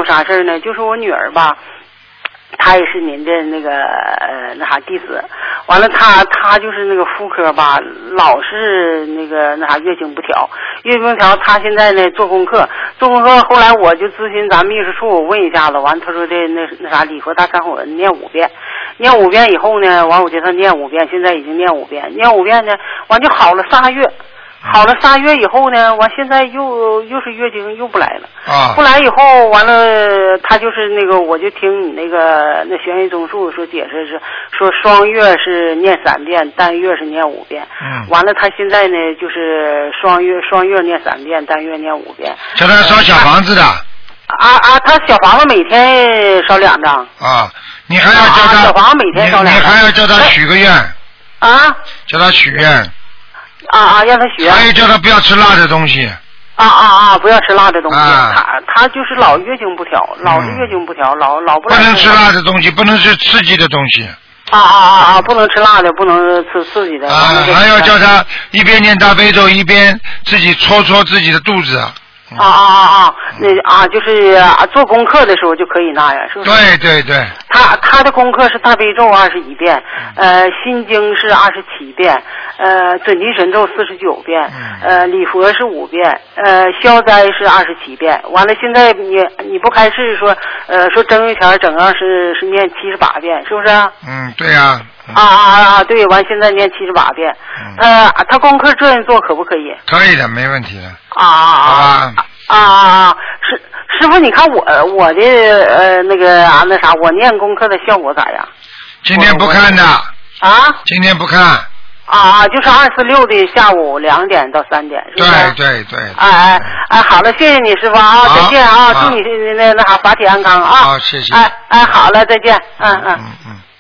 啥事儿呢？就是我女儿吧，她也是您的那个弟子，完了她就是那个妇科吧，老是那个月经不调，她现在呢做功课，后来我就咨询咱们秘书处，我问一下子，完他说的礼佛大忏悔文念5遍，念5遍以后呢，完我给她念5遍，现在已经念5遍，念5遍呢，完就好了3月。好了3月以后呢，完现在又是月经又不来了啊！不来以后，完了他就是我就听你那玄学综述说解释是说双月是念3遍，单月是念5遍。完了他现在呢就是双月念3遍，单月念5遍。 叫他烧小房子的。 他小房子每天烧2张。啊， 你还要叫他小房子每天烧2张。 你还要叫他许个愿。 啊。 叫他许愿。 让他学。 还有叫他不要吃辣的东西。 不要吃辣的东西。他就是老月经不调，老是月经不调，老不能吃辣的东西，不能吃刺激的东西。 不能吃辣的，不能吃刺激的。 还要叫他一边念大悲咒，一边自己搓自己的肚子。 就是做功课的时候就可以那样，是不是？ 对。 他的功课是大悲咒21遍，心经是27遍，准提神咒49遍，礼佛是5遍，消灾是27遍。完了，现在你不开示说正月前整个是念78遍，是不是？ 对呀。 对，完现在念78遍。他功课这样做可不可以？ 可以的，没问题的。 师傅，你看我的我念功课的效果咋样？ 今天不看的。今天不看。 就是246的下午2点到3点，是不是？ 对。 好了，谢谢你师傅啊，再见啊，祝你法体安康啊。 好，谢谢。 好了，再见。